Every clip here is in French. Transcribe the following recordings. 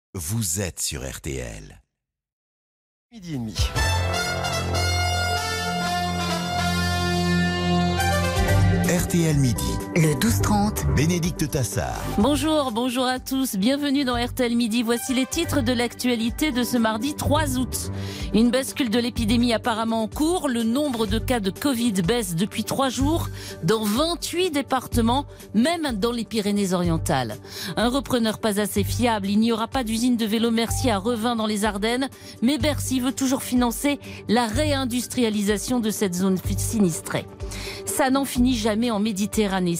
vous êtes sur RTL. Midi et demi. RTL Midi. Le 12-30. Bénédicte Tassard. Bonjour à tous. Bienvenue dans RTL Midi. Voici les titres de l'actualité de ce mardi 3 août. Une bascule de l'épidémie apparemment en cours. Le nombre de cas de Covid baisse depuis 3 jours dans 28 départements, même dans les Pyrénées-Orientales. Un repreneur pas assez fiable. Il n'y aura pas d'usine de vélo Mercier à Revin dans les Ardennes, mais Bercy veut toujours financer la réindustrialisation de cette zone sinistrée. Ça n'en finit jamais en Méditerranée.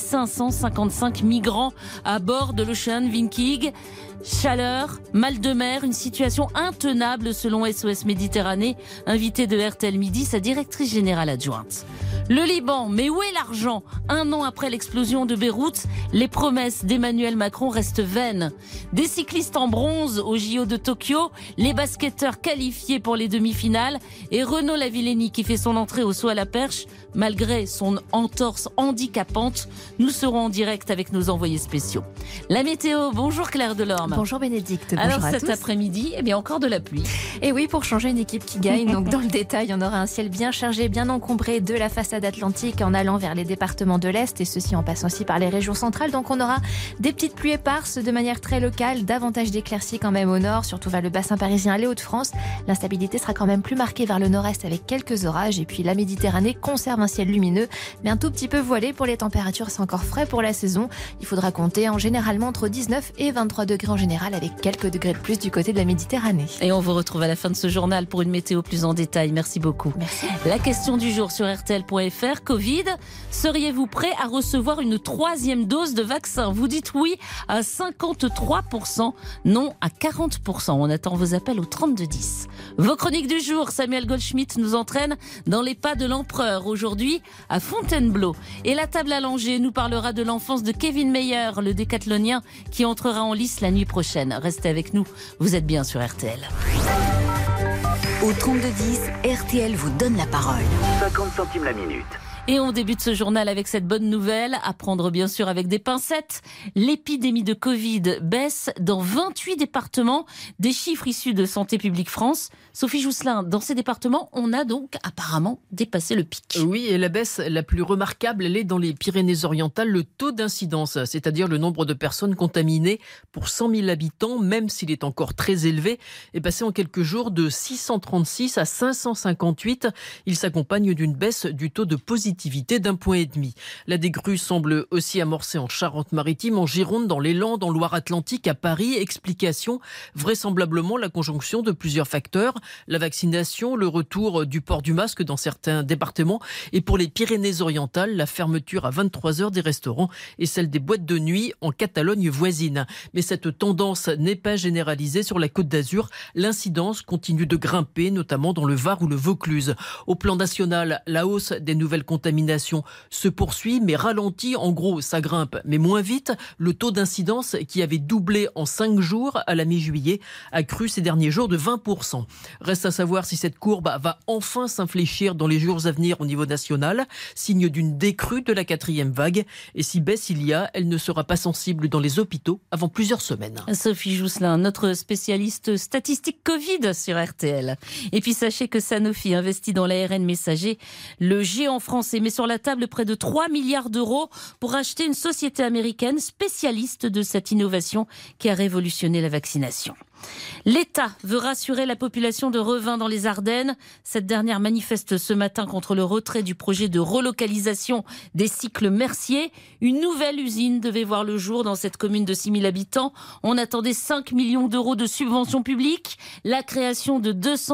555 migrants à bord de l'Ocean Viking. Chaleur, mal de mer, une situation intenable selon SOS Méditerranée. Invité de RTL Midi, sa directrice générale adjointe. Le Liban, mais où est l'argent ? 1 an après l'explosion de Beyrouth, les promesses d'Emmanuel Macron restent vaines. Des cyclistes en bronze au JO de Tokyo, les basketteurs qualifiés pour les demi-finales et Renaud Lavillenie qui fait son entrée au saut à la perche malgré son entorse handicapante. Nous serons en direct avec nos envoyés spéciaux. La météo, bonjour Claire Delorme. Bonjour Bénédicte, bonjour Alors à cet tous. après-midi, encore de la pluie. Et oui, pour changer, une équipe qui gagne. Donc dans le détail, on aura un ciel bien chargé, bien encombré de la façade atlantique en allant vers les départements de l'Est et ceci en passant aussi par les régions centrales. Donc on aura des petites pluies éparses de manière très locale, davantage d'éclaircies quand même au nord, surtout vers le bassin parisien et les Hauts-de-France. L'instabilité sera quand même plus marquée vers le nord-est avec quelques orages. Et puis la Méditerranée conserve un ciel lumineux, mais un tout petit peu voilé. Pour les températures, c'est encore frais pour la saison. Il faudra compter généralement entre 19 et 23 degrés en général, avec quelques degrés de plus du côté de la Méditerranée. Et on vous retrouve à la fin de ce journal pour une météo plus en détail. Merci beaucoup. Merci. La question du jour sur RTL.fr. Covid, seriez-vous prêt à recevoir une 3e dose de vaccin ? Vous dites oui à 53%, non à 40%. On attend vos appels au 3210. Vos chroniques du jour, Samuel Goldschmidt nous entraîne dans les pas de l'empereur. Aujourd'hui, à Fontainebleau. Et la table allongée nous parlera de l'enfance de Kevin Mayer, le décathlonien qui entrera en lice la nuit prochaine. Restez avec nous, vous êtes bien sur RTL. Au 3210, RTL vous donne la parole. 50 centimes la minute. Et on débute ce journal avec cette bonne nouvelle, à prendre bien sûr avec des pincettes. L'épidémie de Covid baisse dans 28 départements, des chiffres issus de Santé publique France. Sophie Jousselin, dans ces départements, on a donc apparemment dépassé le pic. Oui, et la baisse la plus remarquable, elle est dans les Pyrénées-Orientales. Le taux d'incidence, c'est-à-dire le nombre de personnes contaminées pour 100 000 habitants, même s'il est encore très élevé, est passé en quelques jours de 636 à 558. Il s'accompagne d'une baisse du taux de positivité d'1,5 point. La dégrue semble aussi amorcée en Charente-Maritime, en Gironde, dans les Landes, en Loire-Atlantique, à Paris. Explication, vraisemblablement la conjonction de plusieurs facteurs. La vaccination, le retour du port du masque dans certains départements. Et pour les Pyrénées-Orientales, la fermeture à 23h des restaurants et celle des boîtes de nuit en Catalogne voisine. Mais cette tendance n'est pas généralisée sur la Côte d'Azur. L'incidence continue de grimper, notamment dans le Var ou le Vaucluse. Au plan national, la hausse des nouvelles contaminations se poursuit, mais ralentit. En gros, ça grimpe, mais moins vite. Le taux d'incidence, qui avait doublé en 5 jours à la mi-juillet, a cru ces derniers jours de 20%. Reste à savoir si cette courbe va enfin s'infléchir dans les jours à venir au niveau national, signe d'une décrue de la 4e vague. Et si baisse il y a, elle ne sera pas sensible dans les hôpitaux avant plusieurs semaines. Sophie Jousselin, notre spécialiste statistique Covid sur RTL. Et puis sachez que Sanofi investit dans l'ARN messager. Le géant français met sur la table près de 3 milliards d'euros pour acheter une société américaine spécialiste de cette innovation qui a révolutionné la vaccination. L'État veut rassurer la population de Revin dans les Ardennes. Cette dernière manifeste ce matin contre le retrait du projet de relocalisation des cycles Mercier. Une nouvelle usine devait voir le jour dans cette commune de 6 000 habitants. On attendait 5 millions d'euros de subventions publiques, la création de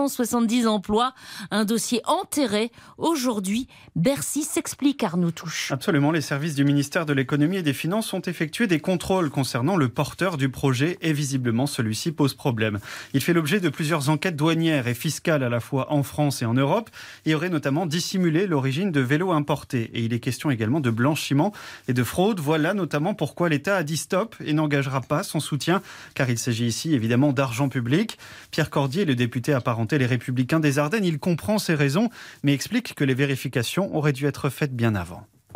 270 emplois. Un dossier enterré. Aujourd'hui, Bercy s'explique, Arnaud Touche. Absolument, les services du ministère de l'économie et des finances ont effectué des contrôles concernant le porteur du projet et visiblement celui-ci pose problème. Il fait l'objet de plusieurs enquêtes douanières et fiscales à la fois en France et en Europe et aurait notamment dissimulé l'origine de vélos importés. Et il est question également de blanchiment et de fraude. Voilà notamment pourquoi l'État a dit stop et n'engagera pas son soutien, car il s'agit ici évidemment d'argent public. Pierre Cordier, le député apparenté Les Républicains des Ardennes, il comprend ces raisons, mais explique que les vérifications auraient dû être faites bien avant.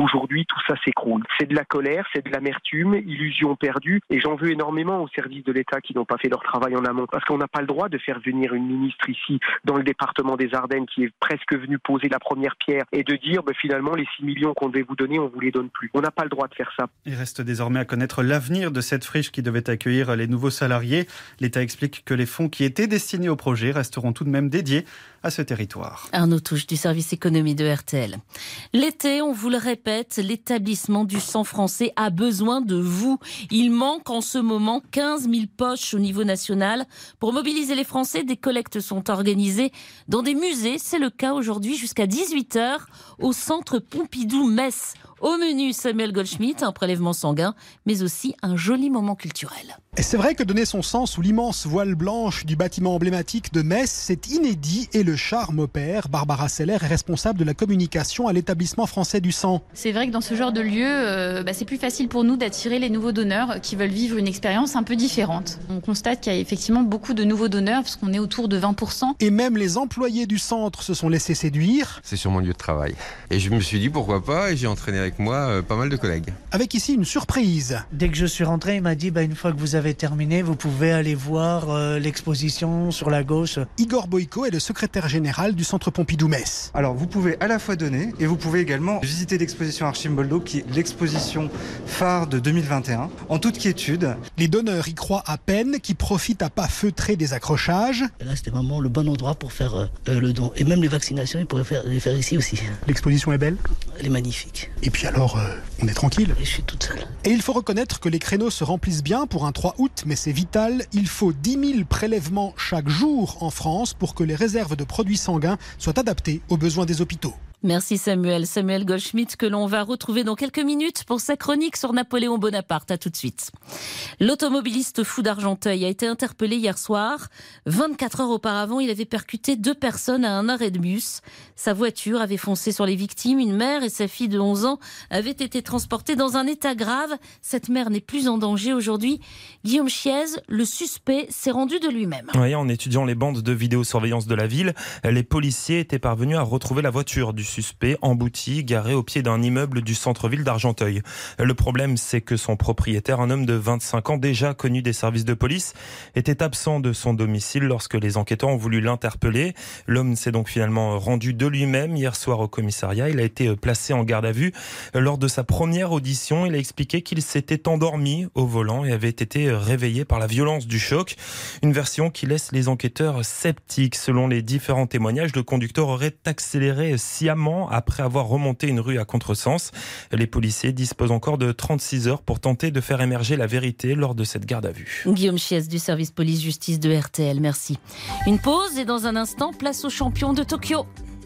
Aujourd'hui, tout ça s'écroule. C'est de la colère, c'est de l'amertume, illusion perdue, et j'en veux énormément aux services de l'État qui n'ont pas fait leur travail en amont, parce qu'on n'a pas le droit de faire venir une ministre ici, dans le département des Ardennes, qui est presque venue poser la première pierre, et de dire, finalement, les 6 millions qu'on devait vous donner, on vous les donne plus. On n'a pas le droit de faire ça. Il reste désormais à connaître l'avenir de cette friche qui devait accueillir les nouveaux salariés. L'État explique que les fonds qui étaient destinés au projet resteront tout de même dédiés à ce territoire. Arnaud Touche du service économie de RTL. L'été, on vous le répète, l'établissement du sang français a besoin de vous. Il manque en ce moment 15 000 poches au niveau national. Pour mobiliser les Français, des collectes sont organisées dans des musées. C'est le cas aujourd'hui jusqu'à 18h au centre Pompidou-Metz. Au menu, Samuel Goldschmidt, un prélèvement sanguin, mais aussi un joli moment culturel. Et c'est vrai que donner son sang sous l'immense voile blanche du bâtiment emblématique de Metz, c'est inédit et le charme opère. Barbara Seller est responsable de la communication à l'établissement français du sang. C'est vrai que dans ce genre de lieu, c'est plus facile pour nous d'attirer les nouveaux donneurs qui veulent vivre une expérience un peu différente. On constate qu'il y a effectivement beaucoup de nouveaux donneurs, parce qu'on est autour de 20%. Et même les employés du centre se sont laissés séduire. C'est sur mon lieu de travail. Et je me suis dit pourquoi pas, et j'ai entraîné avec moi pas mal de collègues. Avec ici une surprise. Dès que je suis rentré, il m'a dit une fois que vous avez terminé, vous pouvez aller voir l'exposition sur la gauche. Igor Boyko est le secrétaire général du centre Pompidou-Metz. Alors vous pouvez à la fois donner et vous pouvez également visiter l'exposition Archimboldo qui est l'exposition phare de 2021 en toute quiétude. Les donneurs y croient à peine, qui profitent à pas feutrer des accrochages. Et là c'était vraiment le bon endroit pour faire le don. Et même les vaccinations, ils pourraient les faire ici aussi. L'exposition est belle ? Elle est magnifique. Et puis alors, on est tranquille. Et je suis toute seule. Et il faut reconnaître que les créneaux se remplissent bien pour un 3 août, mais c'est vital. Il faut 10 000 prélèvements chaque jour en France pour que les réserves de produits sanguins soient adaptées aux besoins des hôpitaux. Merci Samuel. Samuel Goldschmidt que l'on va retrouver dans quelques minutes pour sa chronique sur Napoléon Bonaparte. À tout de suite. L'automobiliste fou d'Argenteuil a été interpellé hier soir. 24 heures auparavant, il avait percuté 2 personnes à un arrêt de bus. Sa voiture avait foncé sur les victimes. Une mère et sa fille de 11 ans avaient été transportées dans un état grave. Cette mère n'est plus en danger aujourd'hui. Guillaume Chiez, le suspect, s'est rendu de lui-même. Oui, en étudiant les bandes de vidéosurveillance de la ville, les policiers étaient parvenus à retrouver la voiture du suspect embouti, garé au pied d'un immeuble du centre-ville d'Argenteuil. Le problème, c'est que son propriétaire, un homme de 25 ans déjà connu des services de police, était absent de son domicile lorsque les enquêteurs ont voulu l'interpeller. L'homme s'est donc finalement rendu de lui-même hier soir au commissariat. Il a été placé en garde à vue. Lors de sa première audition, il a expliqué qu'il s'était endormi au volant et avait été réveillé par la violence du choc. Une version qui laisse les enquêteurs sceptiques. Selon les différents témoignages, le conducteur aurait accéléré sciemment après avoir remonté une rue à contresens. Les policiers disposent encore de 36 heures pour tenter de faire émerger la vérité lors de cette garde à vue. Guillaume Chiez du service police-justice de RTL, merci. Une pause et dans un instant, place aux champions de Tokyo.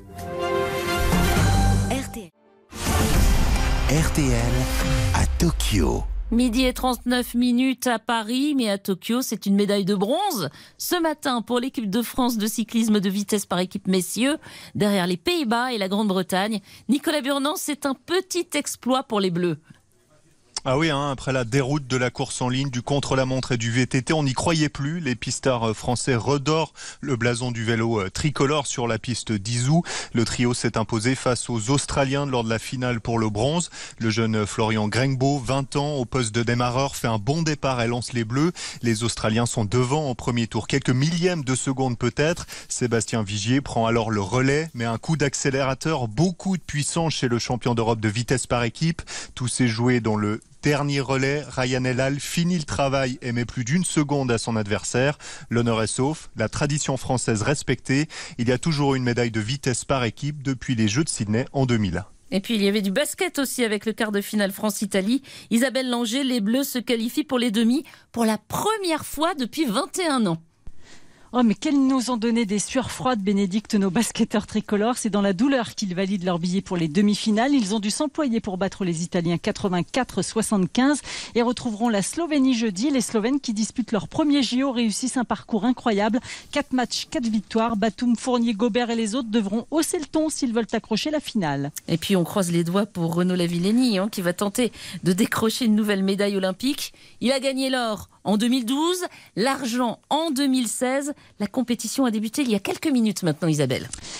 RTL à Tokyo. Midi et 39 minutes à Paris, mais à Tokyo, c'est une médaille de bronze. Ce matin, pour l'équipe de France de cyclisme de vitesse par équipe messieurs, derrière les Pays-Bas et la Grande-Bretagne, Nicolas Burnand, c'est un petit exploit pour les Bleus. Ah oui, après la déroute de la course en ligne, du contre-la-montre et du VTT, on n'y croyait plus. Les pistards français redorent le blason du vélo tricolore sur la piste d'Izou. Le trio s'est imposé face aux Australiens lors de la finale pour le bronze. Le jeune Florian Grengbo, 20 ans, au poste de démarreur, fait un bon départ et lance les Bleus. Les Australiens sont devant au premier tour, quelques millièmes de seconde peut-être. Sébastien Vigier prend alors le relais, mais un coup d'accélérateur, beaucoup de puissance chez le champion d'Europe de vitesse par équipe. Tout s'est joué dans le dernier relais. Ryan Elal finit le travail et met plus d'1 seconde à son adversaire. L'honneur est sauf, la tradition française respectée. Il y a toujours une médaille de vitesse par équipe depuis les Jeux de Sydney en 2000. Et puis il y avait du basket aussi avec le quart de finale France-Italie. Isabelle Langer, les Bleus se qualifient pour les demi pour la première fois depuis 21 ans. Oh mais qu'elles nous ont donné des sueurs froides, Bénédicte, nos basketteurs tricolores. C'est dans la douleur qu'ils valident leur billet pour les demi-finales. Ils ont dû s'employer pour battre les Italiens 84-75 et retrouveront la Slovénie jeudi. Les Slovènes qui disputent leur premier JO réussissent un parcours incroyable. 4 matchs, 4 victoires. Batum, Fournier, Gobert et les autres devront hausser le ton s'ils veulent accrocher la finale. Et puis on croise les doigts pour Renaud Lavillenie qui va tenter de décrocher une nouvelle médaille olympique. Il a gagné l'or en 2012, l'argent en 2016. La compétition a débuté il y a quelques minutes maintenant, Isabelle.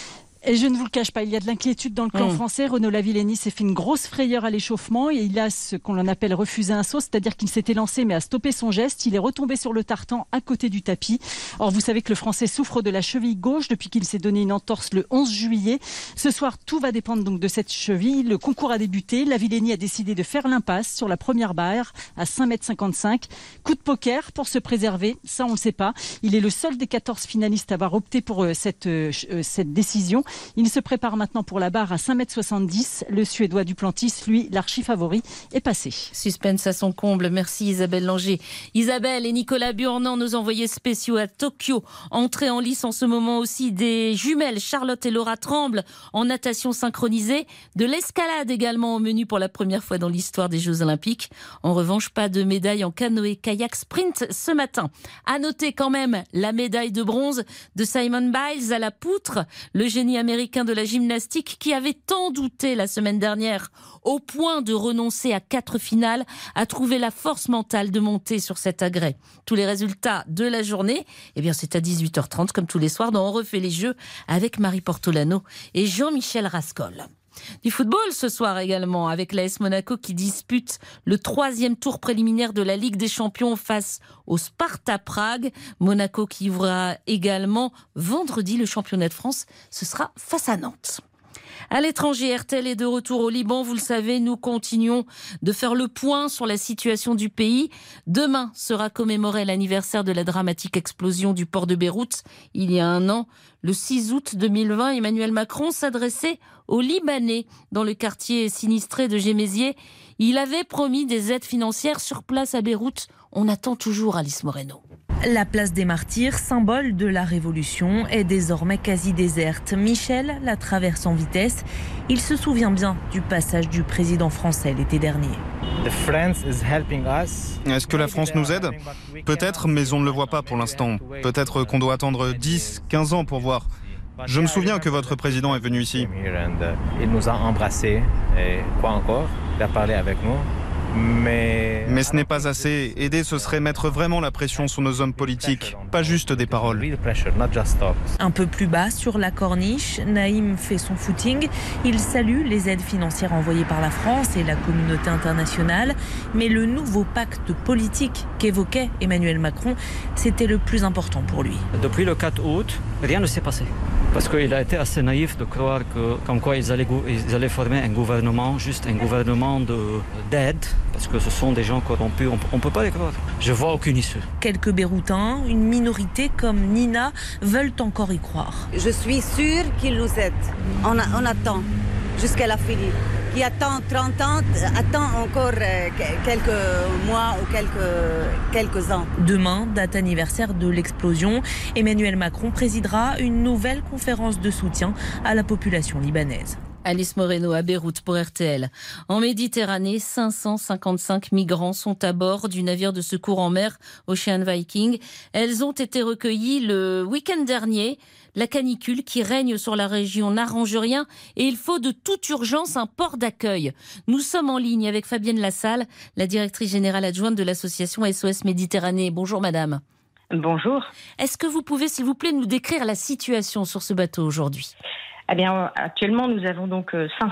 Et je ne vous le cache pas, il y a de l'inquiétude dans le camp français. Renaud Lavillenie s'est fait une grosse frayeur à l'échauffement et il a ce qu'on appelle refusé un saut, c'est-à-dire qu'il s'était lancé mais a stoppé son geste. Il est retombé sur le tartan à côté du tapis. Or, vous savez que le Français souffre de la cheville gauche depuis qu'il s'est donné une entorse le 11 juillet. Ce soir, tout va dépendre donc de cette cheville. Le concours a débuté. Lavillenie a décidé de faire l'impasse sur la première barre à 5,55 m. Coup de poker pour se préserver, ça on ne le sait pas. Il est le seul des 14 finalistes à avoir opté pour cette décision. Il se prépare maintenant pour la barre à 5,70 m. Le Suédois Duplantis, lui, l'archi-favori, est passé. Suspense à son comble. Merci Isabelle Langer. Isabelle et Nicolas Burnand, nos envoyés spéciaux à Tokyo. Entrée en lice en ce moment aussi des jumelles Charlotte et Laura Tremble en natation synchronisée. De l'escalade également au menu pour la première fois dans l'histoire des Jeux Olympiques. En revanche, pas de médaille en canoë-kayak sprint ce matin. À noter quand même la médaille de bronze de Simone Biles à la poutre, le génie américain de la gymnastique qui avait tant douté la semaine dernière au point de renoncer à 4 finales, a trouvé la force mentale de monter sur cet agrès. Tous les résultats de la journée, c'est à 18h30 comme tous les soirs dans On refait les Jeux avec Marie Portolano et Jean-Michel Rascol. Du football ce soir également avec l'AS Monaco qui dispute le 3e tour préliminaire de la Ligue des Champions face au Sparta Prague. Monaco qui ouvrira également vendredi le championnat de France. Ce sera face à Nantes. À l'étranger, RTL est de retour au Liban. Vous le savez, nous continuons de faire le point sur la situation du pays. Demain sera commémoré l'anniversaire de la dramatique explosion du port de Beyrouth. Il y a un an, le 6 août 2020, Emmanuel Macron s'adressait aux Libanais dans le quartier sinistré de Gémézier. Il avait promis des aides financières sur place à Beyrouth. On attend toujours Alice Moreno. La place des Martyrs, symbole de la Révolution, est désormais quasi déserte. Michel la traverse en vitesse. Il se souvient bien du passage du président français l'été dernier. Est-ce que la France nous aide ? Peut-être, mais on ne le voit pas pour l'instant. Peut-être qu'on doit attendre 10, 15 ans pour voir. Je me souviens que votre président est venu ici. Il nous a embrassés, et quoi encore ? Il a parlé avec nous. Mais ce n'est pas assez. Aider, ce serait mettre vraiment la pression sur nos hommes politiques, pas juste des paroles. Un peu plus bas, sur la corniche, Naïm fait son footing. Il salue les aides financières envoyées par la France et la communauté internationale. Mais le nouveau pacte politique qu'évoquait Emmanuel Macron, c'était le plus important pour lui. Depuis le 4 août, rien ne s'est passé. Parce qu'il a été assez naïf de croire que, comme quoi ils allaient former un gouvernement, juste un gouvernement d'aide, parce que ce sont des gens corrompus, on ne peut pas les croire. Je vois aucune issue. Quelques Beyrouthins, une minorité comme Nina, veulent encore y croire. Je suis sûre qu'ils nous aident. On attend jusqu'à la fin. Qui attend 30 ans, attend encore quelques mois ou quelques ans. Demain, date anniversaire de l'explosion, Emmanuel Macron présidera une nouvelle conférence de soutien à la population libanaise. Alice Moreno à Beyrouth pour RTL. En Méditerranée, 555 migrants sont à bord du navire de secours en mer Ocean Viking. Elles ont été recueillies le week-end dernier. La canicule qui règne sur la région n'arrange rien et il faut de toute urgence un port d'accueil. Nous sommes en ligne avec Fabienne Lassalle, la directrice générale adjointe de l'association SOS Méditerranée. Bonjour madame. Bonjour. Est-ce que vous pouvez s'il vous plaît nous décrire la situation sur ce bateau aujourd'hui ? Eh bien, actuellement, nous avons donc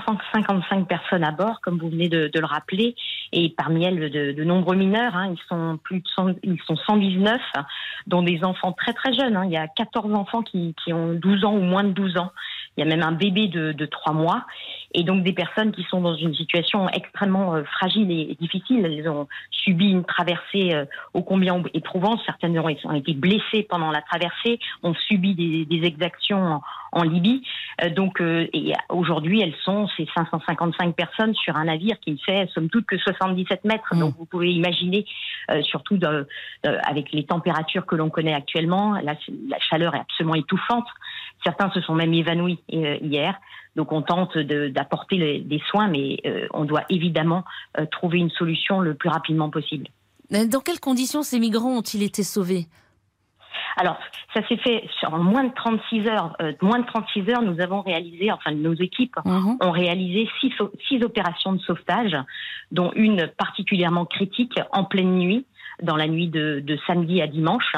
555 personnes à bord, comme vous venez de le rappeler, et parmi elles, de nombreux mineurs. Ils sont 119, dont des enfants très très jeunes. Il y a 14 enfants qui ont 12 ans ou moins de 12 ans. Il y a même un bébé de 3 mois. Et donc des personnes qui sont dans une situation extrêmement fragile et difficile. Elles ont subi une traversée ô combien éprouvante. Certaines ont été blessées pendant la traversée, ont subi des exactions en Libye. Et aujourd'hui, elles sont ces 555 personnes sur un navire qui ne fait somme toute que 77 mètres. Donc vous pouvez imaginer, surtout avec les températures que l'on connaît actuellement, la chaleur est absolument étouffante. Certains se sont même évanouis hier. Donc on tente d'apporter des soins, mais on doit évidemment trouver une solution le plus rapidement possible. Dans quelles conditions ces migrants ont-ils été sauvés ? Alors, ça s'est fait en moins de 36 heures. Moins de 36 heures, nous avons réalisé, nos équipes ont réalisé 6 opérations de sauvetage, dont une particulièrement critique en pleine nuit, dans la nuit de samedi à dimanche.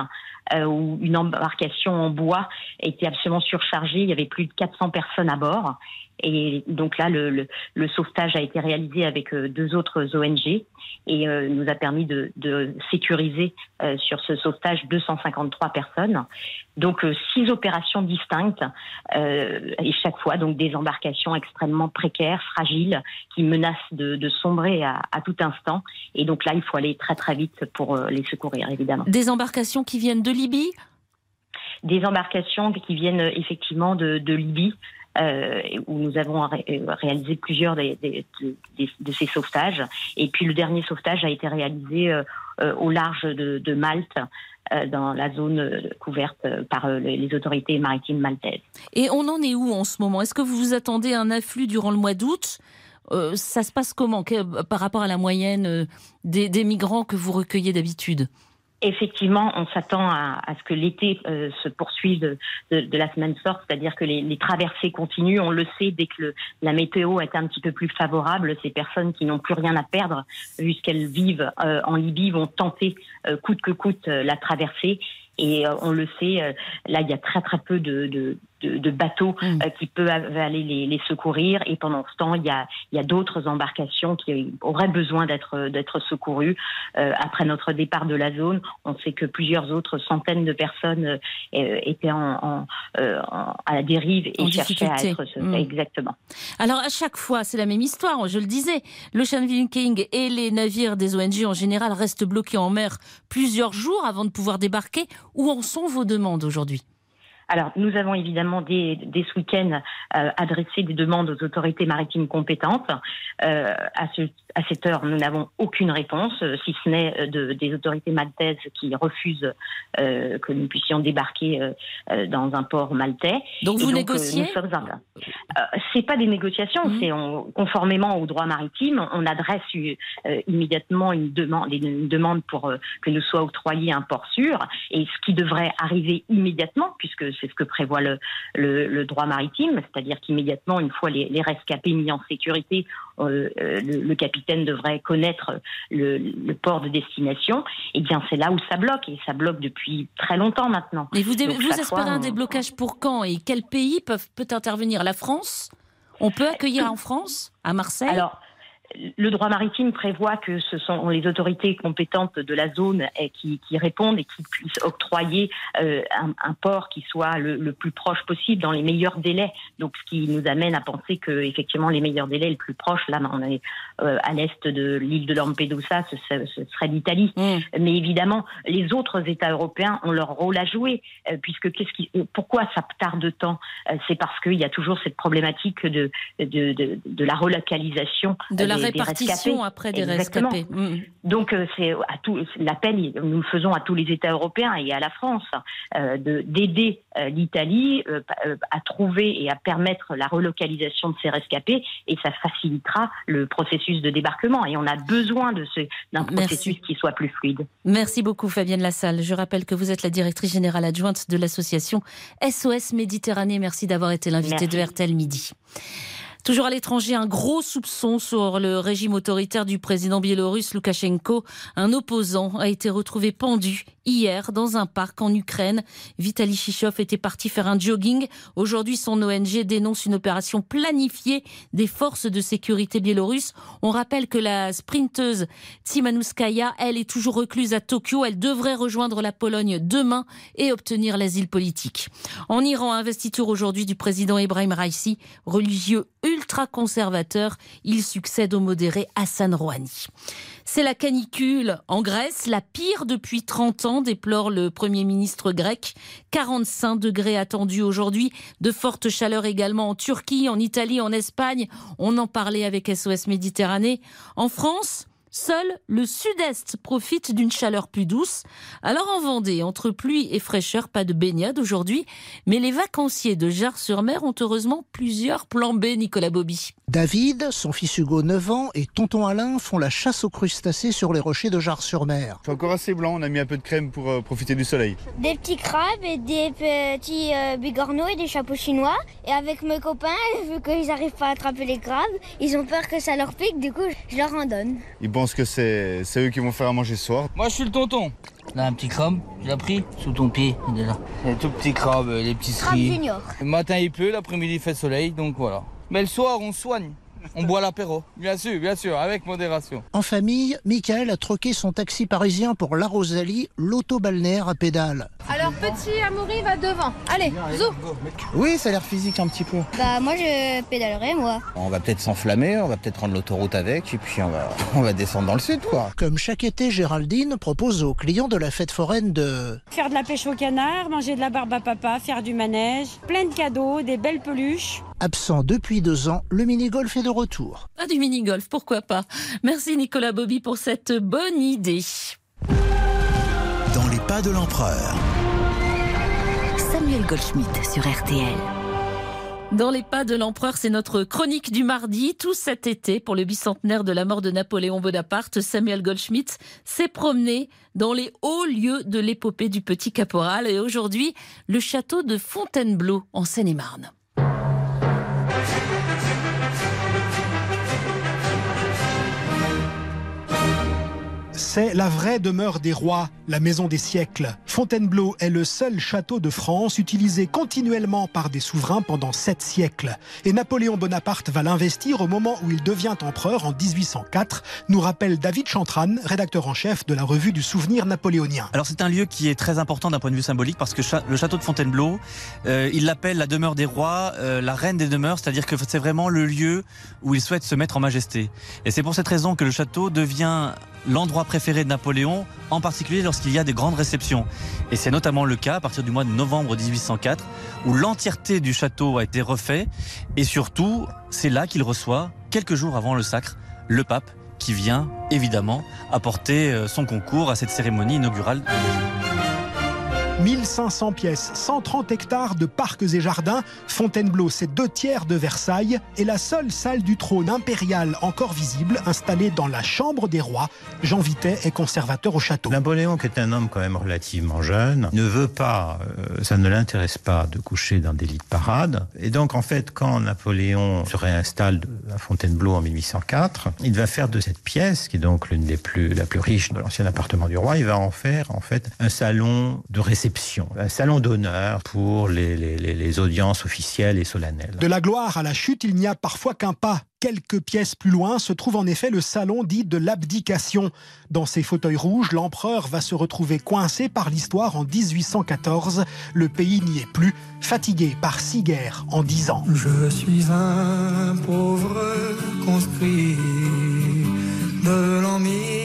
où une embarcation en bois était absolument surchargée. Il y avait plus de 400 personnes à bord. Et donc là, le sauvetage a été réalisé avec 2 autres ONG et nous a permis de sécuriser sur ce sauvetage 253 personnes. Donc 6 opérations distinctes et chaque fois donc des embarcations extrêmement précaires, fragiles, qui menacent de sombrer à tout instant. Et donc là, il faut aller très très vite pour les secourir, évidemment. Des embarcations qui viennent de Libye ? Des embarcations qui viennent effectivement de Libye. Où nous avons réalisé plusieurs de ces sauvetages. Et puis le dernier sauvetage a été réalisé au large de Malte, dans la zone couverte par les autorités maritimes maltaises. Et on en est où en ce moment ? Est-ce que vous vous attendez à un afflux durant le mois d'août ? Ça se passe comment par rapport à la moyenne des migrants que vous recueillez d'habitude ? Effectivement, on s'attend à ce que l'été se poursuive de la semaine sorte, c'est-à-dire que les traversées continuent. On le sait, dès que la météo est un petit peu plus favorable, ces personnes qui n'ont plus rien à perdre, vu ce qu'elles vivent en Libye, vont tenter coûte que coûte la traversée. Et on le sait, là, il y a très très peu de bateaux qui peuvent aller les secourir. Et pendant ce temps, il y a d'autres embarcations qui auraient besoin d'être secourues. Après notre départ de la zone, on sait que plusieurs autres centaines de personnes étaient à la dérive et cherchaient à être exactement. Alors à chaque fois, c'est la même histoire. Je le disais, l'Ocean Viking et les navires des ONG en général restent bloqués en mer plusieurs jours avant de pouvoir débarquer. Où en sont vos demandes aujourd'hui ? Alors, nous avons évidemment dès ce week-end adressé des demandes aux autorités maritimes compétentes. À cette heure, nous n'avons aucune réponse, si ce n'est des autorités maltaises qui refusent que nous puissions débarquer dans un port maltais. Donc vous négociez ? C'est pas des négociations, c'est conformément au droit maritime, on adresse immédiatement une demande pour que nous soit octroyé un port sûr, et ce qui devrait arriver immédiatement, puisque c'est ce que prévoit le droit maritime, c'est-à-dire qu'immédiatement, une fois les rescapés mis en sécurité, le capitaine devrait connaître le port de destination. Et bien c'est là où ça bloque, et ça bloque depuis très longtemps maintenant. Mais vous espérez un déblocage pour quand, et quel pays peut intervenir ? La France ? On peut accueillir en France, à Marseille ? Alors, le droit maritime prévoit que ce sont les autorités compétentes de la zone qui répondent et qui puissent octroyer un port qui soit le plus proche possible dans les meilleurs délais. Donc, ce qui nous amène à penser que effectivement les meilleurs délais les plus proches, là, on est à l'est de l'île de Lampedusa, ce serait l'Italie. Mais évidemment, les autres États européens ont leur rôle à jouer, puisque pourquoi ça tarde tant ? C'est parce qu'il y a toujours cette problématique de la relocalisation. De la répartition après des rescapés. Donc c'est l'appel, nous le faisons à tous les États européens et à la France d'aider l'Italie à trouver et à permettre la relocalisation de ces rescapés, et ça facilitera le processus de débarquement, et on a besoin d'un processus qui soit plus fluide. Merci beaucoup Fabienne Lassalle. Je rappelle que vous êtes la directrice générale adjointe de l'association SOS Méditerranée. Merci d'avoir été l'invitée de RTL Midi. Toujours à l'étranger, un gros soupçon sur le régime autoritaire du président biélorusse Loukachenko. Un opposant a été retrouvé pendu hier dans un parc en Ukraine. Vitaly Chichov était parti faire un jogging. Aujourd'hui, son ONG dénonce une opération planifiée des forces de sécurité biélorusses. On rappelle que la sprinteuse Tsimanouskaya, elle, est toujours recluse à Tokyo. Elle devrait rejoindre la Pologne demain et obtenir l'asile politique. En Iran, investiture aujourd'hui du président Ebrahim Raïssi, religieux ultra-conservateur. Il succède au modéré Hassan Rouhani. C'est la canicule en Grèce, la pire depuis 30 ans, déplore le Premier ministre grec. 45 degrés attendus aujourd'hui, de fortes chaleurs également en Turquie, en Italie, en Espagne. On en parlait avec SOS Méditerranée. En France, seul le sud-est profite d'une chaleur plus douce. Alors en Vendée, entre pluie et fraîcheur, pas de baignade aujourd'hui. Mais les vacanciers de Jars-sur-Mer ont heureusement plusieurs plans B, Nicolas Bobby. David, son fils Hugo, 9 ans, et tonton Alain font la chasse aux crustacés sur les rochers de Jars-sur-Mer. C'est encore assez blanc, on a mis un peu de crème pour profiter du soleil. Des petits crabes et des petits bigorneaux et des chapeaux chinois. Et avec mes copains, vu qu'ils n'arrivent pas à attraper les crabes, ils ont peur que ça leur pique, du coup je leur en donne. Ils pensent que c'est eux qui vont faire à manger ce soir. Moi je suis le tonton. Là, un petit crabe, tu l'as pris sous ton pied, il est là. Les tout petits crabes, les petits stries. Junior. Le matin il pleut, l'après-midi il fait soleil, donc voilà. Mais le soir on soigne. On boit l'apéro, bien sûr, avec modération. En famille, Michael a troqué son taxi parisien pour La Rosalie, l'auto-balnéaire à pédales. Alors, petit Amaury va devant. Allez, zou. Oui, ça a l'air physique un petit peu. Bah moi je pédalerai moi. On va peut-être s'enflammer, on va peut-être prendre l'autoroute avec, et puis on va descendre dans le sud, quoi. Comme chaque été, Géraldine propose aux clients de la fête foraine de Faire de la pêche au canard, manger de la barbe à papa, faire du manège, plein de cadeaux, des belles peluches. Absent depuis 2 ans, le mini-golf est de retour. Pas du mini-golf, pourquoi pas. Merci Nicolas Bobby pour cette bonne idée. Dans les pas de l'empereur. Samuel Goldschmidt sur RTL. Dans les pas de l'empereur, c'est notre chronique du mardi. Tout cet été, pour le bicentenaire de la mort de Napoléon Bonaparte, Samuel Goldschmidt s'est promené dans les hauts lieux de l'épopée du petit caporal. Et aujourd'hui, le château de Fontainebleau, en Seine-et-Marne. C'est la vraie demeure des rois, la maison des siècles. Fontainebleau est le seul château de France utilisé continuellement par des souverains pendant 7 siècles. Et Napoléon Bonaparte va l'investir au moment où il devient empereur en 1804, nous rappelle David Chantrane, rédacteur en chef de la revue du souvenir napoléonien. Alors c'est un lieu qui est très important d'un point de vue symbolique parce que le château de Fontainebleau, il l'appelle la demeure des rois, la reine des demeures, c'est-à-dire que c'est vraiment le lieu où il souhaite se mettre en majesté. Et c'est pour cette raison que le château devient l'endroit préféré de Napoléon, en particulier lorsqu'il y a des grandes réceptions. Et c'est notamment le cas à partir du mois de novembre 1804, où l'entièreté du château a été refait. Et surtout, c'est là qu'il reçoit, quelques jours avant le sacre, le pape, qui vient évidemment apporter son concours à cette cérémonie inaugurale. 1500 pièces, 130 hectares de parcs et jardins. Fontainebleau, c'est 2/3 de Versailles et la seule salle du trône impérial encore visible, installée dans la chambre des rois. Jean Vitet est conservateur au château. Napoléon, qui est un homme quand même relativement jeune, ne veut pas, ça ne l'intéresse pas de coucher dans des lits de parade. Et donc, en fait, quand Napoléon se réinstalle à Fontainebleau en 1804, il va faire de cette pièce, qui est donc la plus riche de l'ancien appartement du roi, il va en faire, en fait, un salon de réception. Un salon d'honneur pour les audiences officielles et solennelles. De la gloire à la chute, il n'y a parfois qu'un pas. Quelques pièces plus loin se trouve en effet le salon dit de l'abdication. Dans ces fauteuils rouges, l'empereur va se retrouver coincé par l'histoire en 1814. Le pays n'y est plus, fatigué par 6 guerres en 10 ans. Je suis un pauvre conscrit de l'an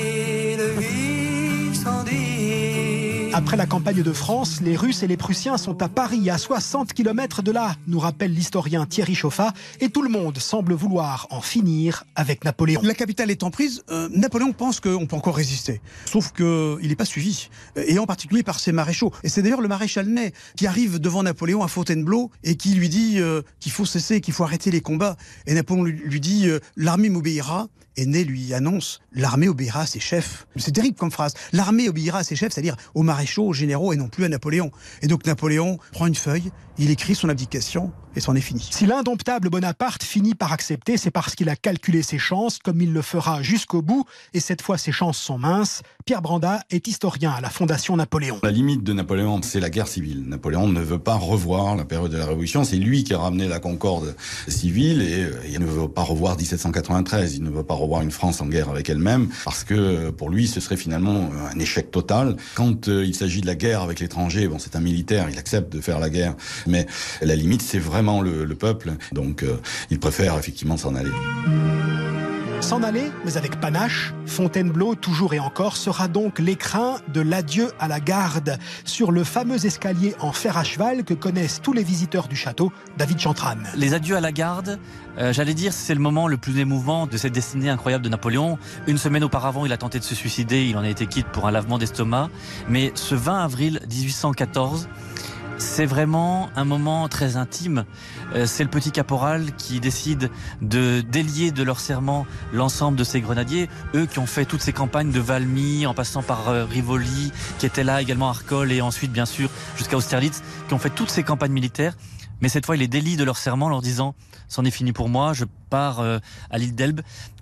1810. Après la campagne de France, les Russes et les Prussiens sont à Paris, à 60 km de là, nous rappelle l'historien Thierry Chauffat, et tout le monde semble vouloir en finir avec Napoléon. La capitale étant prise, Napoléon pense qu'on peut encore résister, sauf qu'il n'est pas suivi, et en particulier par ses maréchaux. Et c'est d'ailleurs le maréchal Ney qui arrive devant Napoléon à Fontainebleau et qui lui dit qu'il faut cesser, qu'il faut arrêter les combats. Et Napoléon lui dit « l'armée m'obéira ». Et Ney lui annonce « l'armée obéira à ses chefs ». C'est terrible comme phrase. L'armée obéira à ses chefs, c'est-à-dire aux maréchaux, aux généraux et non plus à Napoléon. Et donc Napoléon prend une feuille, il écrit son abdication et c'en est fini. Si l'indomptable Bonaparte finit par accepter, c'est parce qu'il a calculé ses chances, comme il le fera jusqu'au bout. Et cette fois, ses chances sont minces. Pierre Branda est historien à la Fondation Napoléon. La limite de Napoléon, c'est la guerre civile. Napoléon ne veut pas revoir la période de la Révolution. C'est lui qui a ramené la concorde civile et il ne veut pas revoir 1793. Il ne veut pas revoir une France en guerre avec elle-même parce que pour lui, ce serait finalement un échec total. Quand il s'agit de la guerre avec l'étranger, bon, c'est un militaire, il accepte de faire la guerre. Mais la limite, c'est vraiment le peuple. Donc, il préfère effectivement s'en aller. S'en aller, mais avec panache, Fontainebleau, toujours et encore, sera donc l'écrin de l'adieu à la garde, sur le fameux escalier en fer à cheval que connaissent tous les visiteurs du château, David Chantrane. Les adieux à la garde, j'allais dire, c'est le moment le plus émouvant de cette destinée incroyable de Napoléon. Une semaine auparavant, il a tenté de se suicider, il en a été quitte pour un lavement d'estomac. Mais ce 20 avril 1814, c'est vraiment un moment très intime. C'est le petit caporal qui décide de délier de leur serment l'ensemble de ces grenadiers. Eux qui ont fait toutes ces campagnes de Valmy, en passant par Rivoli, qui était là également à Arcole, et ensuite bien sûr jusqu'à Austerlitz, qui ont fait toutes ces campagnes militaires. Mais cette fois, il les délie de leur serment en leur disant « c'en est fini pour moi, je pars à l'île d'Elbe ».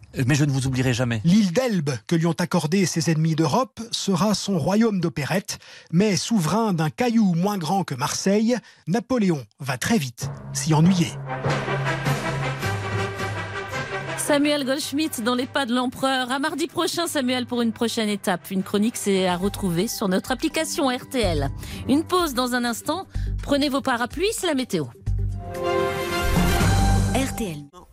Mais je ne vous oublierai jamais. L'île d'Elbe, que lui ont accordé ses ennemis d'Europe, sera son royaume d'opérette. Mais souverain d'un caillou moins grand que Marseille, Napoléon va très vite s'y ennuyer. Samuel Goldschmidt dans les pas de l'empereur. À mardi prochain, Samuel, pour une prochaine étape. Une chronique, c'est à retrouver sur notre application RTL. Une pause dans un instant. Prenez vos parapluies, c'est la météo. RTL.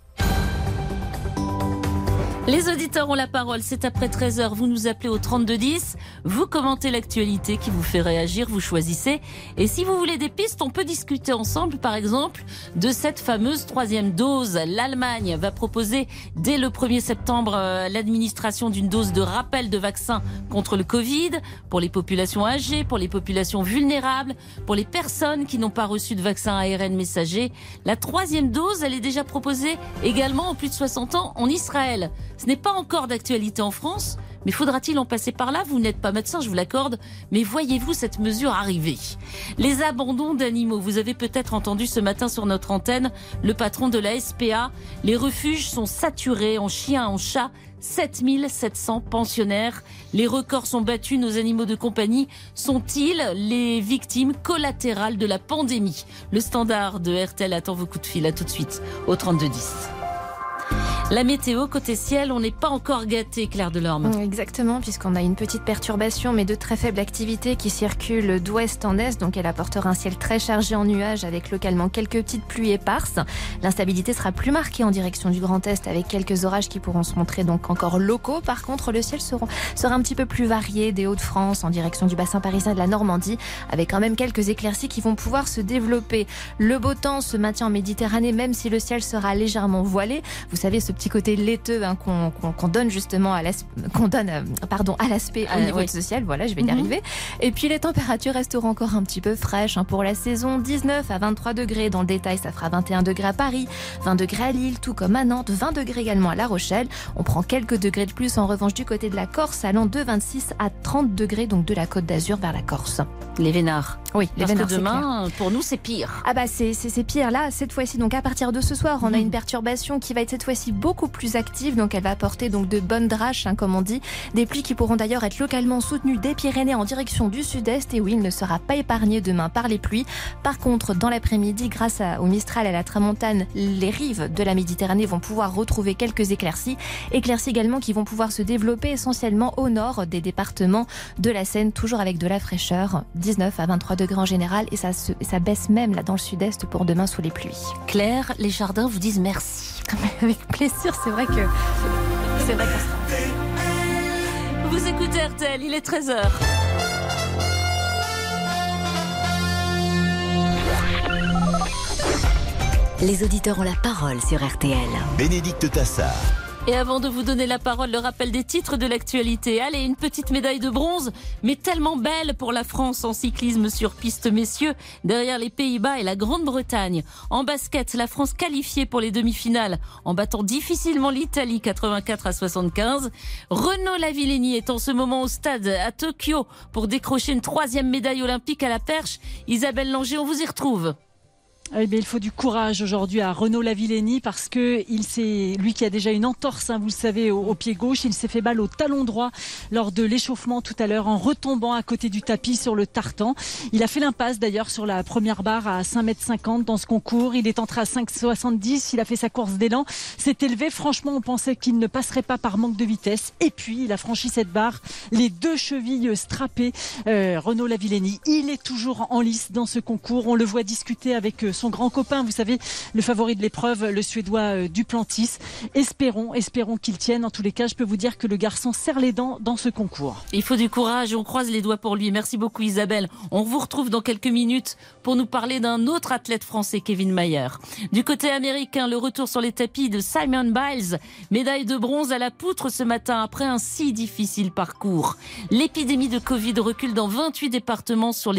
Les auditeurs ont la parole, c'est après 13h, vous nous appelez au 3210, vous commentez l'actualité qui vous fait réagir, vous choisissez. Et si vous voulez des pistes, on peut discuter ensemble, par exemple, de cette fameuse 3e dose. L'Allemagne va proposer dès le 1er septembre l'administration d'une dose de rappel de vaccin contre le Covid, pour les populations âgées, pour les populations vulnérables, pour les personnes qui n'ont pas reçu de vaccin ARN messager. La 3e dose, elle est déjà proposée également aux plus de 60 ans en Israël. Ce n'est pas encore d'actualité en France, mais faudra-t-il en passer par là? Vous n'êtes pas médecin, je vous l'accorde, mais voyez-vous cette mesure arriver? Les abandons d'animaux, vous avez peut-être entendu ce matin sur notre antenne le patron de la SPA. Les refuges sont saturés en chiens, en chats. 7700 pensionnaires. Les records sont battus. Nos animaux de compagnie sont-ils les victimes collatérales de la pandémie? Le standard de RTL attend vos coups de fil. À tout de suite au 3210. La météo, côté ciel, on n'est pas encore gâté, Claire Delorme. Exactement, puisqu'on a une petite perturbation, mais de très faible activité qui circule d'ouest en est. Donc elle apportera un ciel très chargé en nuages avec localement quelques petites pluies éparses. L'instabilité sera plus marquée en direction du Grand Est avec quelques orages qui pourront se montrer donc encore locaux. Par contre, le ciel sera un petit peu plus varié des Hauts-de-France en direction du bassin parisien et de la Normandie, avec quand même quelques éclaircies qui vont pouvoir se développer. Le beau temps se maintient en Méditerranée, même si le ciel sera légèrement voilé. Vous savez, ce petit côté laiteux qu'on donne justement à l'aspect au niveau de ce ciel. Voilà, je vais y arriver. Et puis les températures resteront encore un petit peu fraîches pour la saison. 19 à 23 degrés dans le détail, ça fera 21 degrés à Paris, 20 degrés à Lille, tout comme à Nantes, 20 degrés également à La Rochelle. On prend quelques degrés de plus en revanche du côté de la Corse, allant de 26 à 30 degrés donc de la Côte d'Azur vers la Corse. Les vénards. Oui, les Parce vénards, que demain, pour nous, c'est pire. Ah bah c'est pire là, cette fois-ci. Donc à partir de ce soir, on a une perturbation qui va être cette fois-ci beaucoup plus active. Donc elle va apporter donc de bonnes draches, comme on dit. Des pluies qui pourront d'ailleurs être localement soutenues des Pyrénées en direction du sud-est. Et oui, il ne sera pas épargné demain par les pluies. Par contre, dans l'après-midi, grâce au Mistral et à la Tramontane, les rives de la Méditerranée vont pouvoir retrouver quelques éclaircies. Éclaircies également qui vont pouvoir se développer essentiellement au nord des départements de la Seine, toujours avec de la fraîcheur. 19 à 23 degrés en général et ça baisse même là dans le sud-est pour demain sous les pluies. Claire, les jardins vous disent merci. Avec plaisir, c'est vrai que Vous écoutez RTL, il est 13h. Les auditeurs ont la parole sur RTL. Bénédicte Tassard. Et avant de vous donner la parole, le rappel des titres de l'actualité. Allez, une petite médaille de bronze, mais tellement belle pour la France en cyclisme sur piste, messieurs, derrière les Pays-Bas et la Grande-Bretagne. En basket, la France qualifiée pour les demi-finales en battant difficilement l'Italie 84 à 75. Renaud Lavillenie est en ce moment au stade à Tokyo pour décrocher une 3e médaille olympique à la perche. Isabelle Langer, on vous y retrouve. Eh bien, il faut du courage aujourd'hui à Renaud Lavillenie parce que lui qui a déjà une entorse, vous le savez, au pied gauche, il s'est fait mal au talon droit lors de l'échauffement tout à l'heure en retombant à côté du tapis sur le tartan. Il a fait l'impasse d'ailleurs sur la première barre à 5,50 m dans ce concours. Il est entré à 5,70. Il a fait sa course d'élan. S'est élevé. Franchement, on pensait qu'il ne passerait pas par manque de vitesse. Et puis, il a franchi cette barre, les 2 chevilles strappées. Renaud Lavillenie, il est toujours en lice dans ce concours. On le voit discuter avec son grand copain, vous savez, le favori de l'épreuve, le Suédois Duplantis. Espérons qu'il tienne. En tous les cas, je peux vous dire que le garçon serre les dents dans ce concours. Il faut du courage, on croise les doigts pour lui. Merci beaucoup Isabelle. On vous retrouve dans quelques minutes pour nous parler d'un autre athlète français, Kevin Mayer. Du côté américain, le retour sur les tapis de Simon Biles. Médaille de bronze à la poutre ce matin après un si difficile parcours. L'épidémie de Covid recule dans 28 départements sur les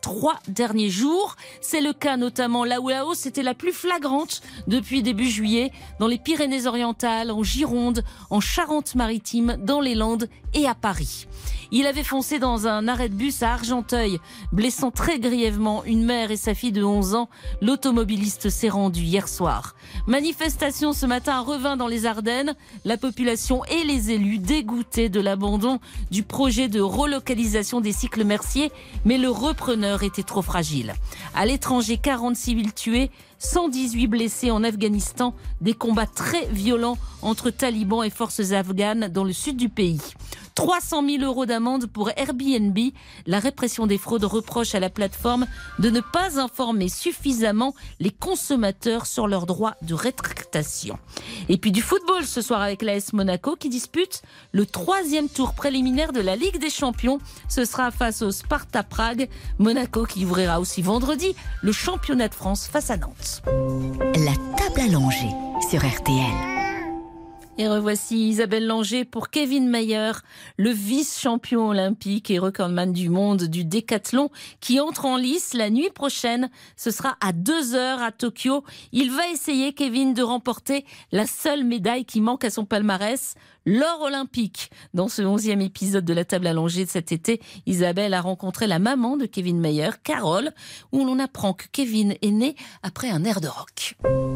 3 derniers jours. C'est le cas notamment là où la hausse était la plus flagrante depuis début juillet, dans les Pyrénées-Orientales, en Gironde, en Charente-Maritime, dans les Landes et à Paris. Il avait foncé dans un arrêt de bus à Argenteuil, blessant très grièvement une mère et sa fille de 11 ans. L'automobiliste s'est rendu hier soir. Manifestation ce matin à Revin dans les Ardennes. La population et les élus dégoûtés de l'abandon du projet de relocalisation des cycles Mercier, mais le repreneur était trop fragile. À l'étranger, 40 civils tués, 118 blessés en Afghanistan, des combats très violents entre talibans et forces afghanes dans le sud du pays. 300 000 € d'amende pour Airbnb. La répression des fraudes reproche à la plateforme de ne pas informer suffisamment les consommateurs sur leurs droits de rétractation. Et puis du football ce soir avec l'AS Monaco qui dispute le 3e tour préliminaire de la Ligue des Champions. Ce sera face au Sparta Prague. Monaco qui ouvrira aussi vendredi le championnat de France face à Nantes. La table allongée sur RTL. Et revoici Isabelle Langer pour Kevin Mayer, le vice-champion olympique et recordman du monde du décathlon qui entre en lice la nuit prochaine. Ce sera à 2h à Tokyo. Il va essayer, Kevin, de remporter la seule médaille qui manque à son palmarès, l'or olympique. Dans ce 11e épisode de la table allongée de cet été, Isabelle a rencontré la maman de Kevin Mayer, Carole, où l'on apprend que Kevin est né après un air de rock.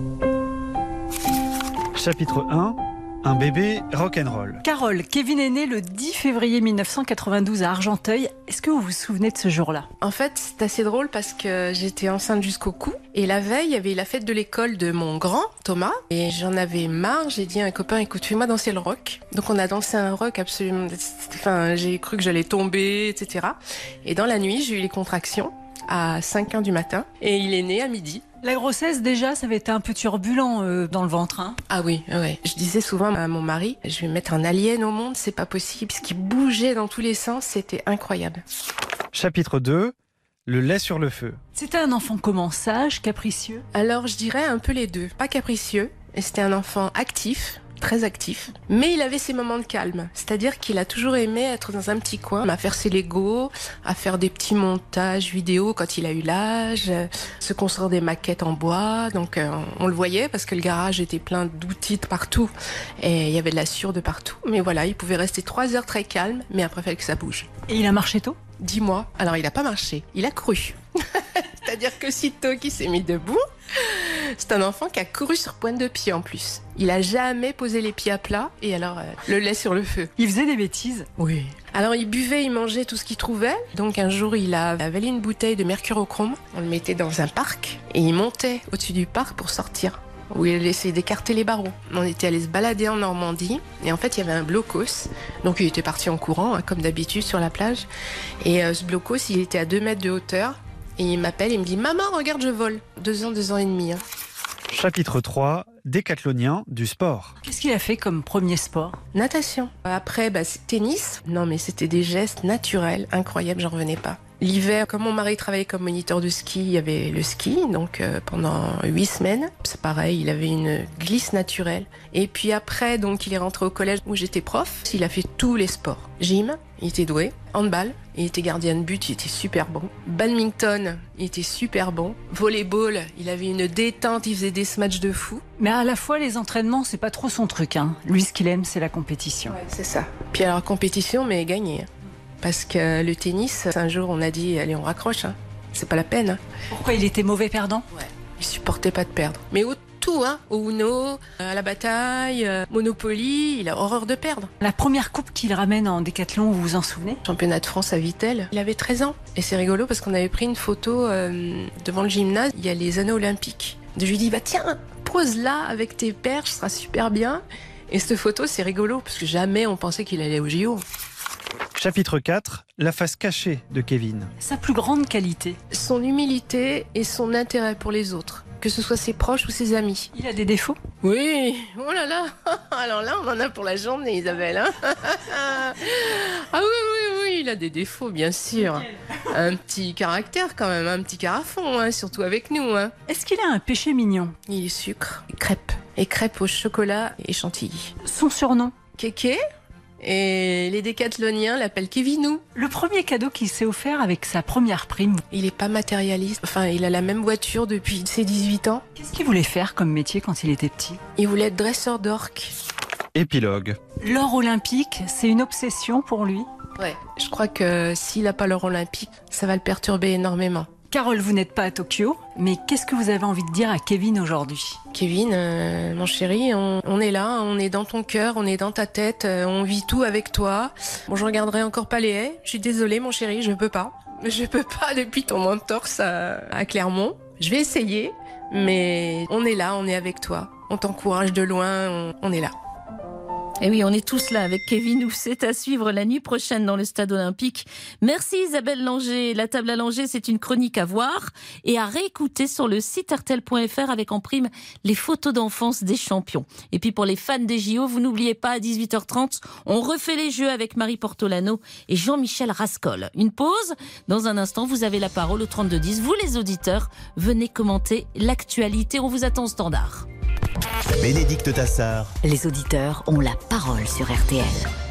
Chapitre 1. Un bébé rock'n'roll. Carole, Kevin est né le 10 février 1992 à Argenteuil. Est-ce que vous vous souvenez de ce jour-là ? En fait, c'est assez drôle parce que j'étais enceinte jusqu'au cou. Et la veille, il y avait la fête de l'école de mon grand, Thomas. Et j'en avais marre. J'ai dit à un copain, écoute, fais-moi danser le rock. Donc on a dansé un rock absolument... Enfin, j'ai cru que j'allais tomber, etc. Et dans la nuit, j'ai eu les contractions à 5h du matin. Et il est né à midi. La grossesse, déjà, ça avait été un peu turbulent dans le ventre. Hein. Ah oui, ouais. Je disais souvent à mon mari, je vais mettre un alien au monde, c'est pas possible. Ce qui bougeait dans tous les sens, c'était incroyable. Chapitre 2. Le lait sur le feu. C'était un enfant comment, sage, capricieux ? Alors, je dirais un peu les deux. Pas capricieux, et c'était un enfant actif, très actif, mais il avait ses moments de calme. C'est-à-dire qu'il a toujours aimé être dans un petit coin, à faire ses Legos, à faire des petits montages vidéo quand il a eu l'âge, se construire des maquettes en bois. Donc on le voyait parce que le garage était plein d'outils de partout et il y avait de la sueur de partout. Mais voilà, il pouvait rester 3 heures très calme, mais après il fallait que ça bouge. Et il a marché tôt ? 10 mois. Alors il n'a pas marché, il a cru. C'est-à-dire que sitôt qu'il s'est mis debout, c'est un enfant qui a couru sur pointe de pied en plus. Il a jamais posé les pieds à plat et alors le lait sur le feu. Il faisait des bêtises ? Oui. Alors il buvait, il mangeait tout ce qu'il trouvait. Donc un jour il a avalé une bouteille de mercurochrome. On le mettait dans un parc et il montait au-dessus du parc pour sortir. Où il essayait d'écarter les barreaux. On était allé se balader en Normandie et en fait il y avait un blocos. Donc il était parti en courant comme d'habitude sur la plage. Et ce blocos il était à 2 mètres de hauteur. Et il m'appelle, il me dit « Maman, regarde, je vole !» 2 ans et demi. Hein. Chapitre 3. Décathlonien du sport. Qu'est-ce qu'il a fait comme premier sport ? Natation. Après, c'est tennis. Non, mais c'était des gestes naturels, incroyables, j'en revenais pas. L'hiver, comme mon mari travaillait comme moniteur de ski, il y avait le ski, donc pendant 8 semaines. C'est pareil, il avait une glisse naturelle. Et puis après, donc il est rentré au collège où j'étais prof. Il a fait tous les sports. Gym, il était doué. Handball, il était gardien de but, il était super bon. Badminton, il était super bon. Volleyball, il avait une détente, il faisait des matchs de fou. Mais à la fois, les entraînements, c'est pas trop son truc. Hein. Lui, ce qu'il aime, c'est la compétition. Ouais, c'est ça. Puis alors, compétition, mais gagner. Parce que le tennis, un jour, on a dit, allez, on raccroche. Hein. C'est pas la peine. Hein. Pourquoi il était mauvais perdant ? Ouais, il supportait pas de perdre. Mais tout, hein, au Uno, à la bataille, Monopoly, il a horreur de perdre. La première coupe qu'il ramène en décathlon, vous vous en souvenez ? Championnat de France à Vittel, il avait 13 ans. Et c'est rigolo parce qu'on avait pris une photo devant le gymnase, il y a les anneaux olympiques. Je lui dis, tiens, pose là avec tes perches, ce sera super bien. Et cette photo, c'est rigolo parce que jamais on pensait qu'il allait au JO. Chapitre 4. La face cachée de Kevin. Sa plus grande qualité ? Son humilité et son intérêt pour les autres. Que ce soit ses proches ou ses amis. Il a des défauts ? Oui, oh là là. Alors là, on en a pour la journée, Isabelle. Hein. Ah oui, il a des défauts, bien sûr. Un petit caractère quand même, un petit carafon, hein, surtout avec nous. Hein. Est-ce qu'il a un péché mignon ? Il est sucre, crêpes. Et crêpes au chocolat et chantilly. Son surnom ? Kéké ? Et les décathloniens l'appellent Kevinou. Le premier cadeau qu'il s'est offert avec sa première prime. Il est pas matérialiste. Enfin, il a la même voiture depuis ses 18 ans. Qu'est-ce qu'il voulait faire comme métier quand il était petit? Il voulait être dresseur d'orques. Épilogue. L'or olympique, c'est une obsession pour lui. Ouais, je crois que s'il n'a pas l'or olympique, ça va le perturber énormément. Carole, vous n'êtes pas à Tokyo, mais qu'est-ce que vous avez envie de dire à Kevin aujourd'hui? Kevin, mon chéri, on est là, on est dans ton cœur, on est dans ta tête, on vit tout avec toi. Bon, je regarderai encore pas les haies. Je suis désolée, mon chéri, je peux pas. Je peux pas depuis ton entorse à Clermont. Je vais essayer, mais on est là, on est avec toi. On t'encourage de loin, on est là. Et oui, on est tous là avec Kevin, où c'est à suivre la nuit prochaine dans le Stade Olympique. Merci Isabelle Langer. La table à Langer, c'est une chronique à voir et à réécouter sur le site rtl.fr avec en prime les photos d'enfance des champions. Et puis pour les fans des JO, vous n'oubliez pas, à 18h30, on refait les jeux avec Marie Portolano et Jean-Michel Rascol. Une pause. Dans un instant, vous avez la parole au 3210. Vous les auditeurs, venez commenter l'actualité. On vous attend au standard. Bénédicte Tassard. Les auditeurs ont la parole sur RTL.